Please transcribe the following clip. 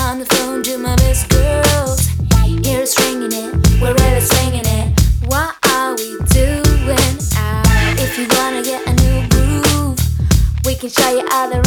on the phone to my best girls. Here's ringing it, we're really swinging it. What are we doing out? If you wanna get a new groove, we can show you how the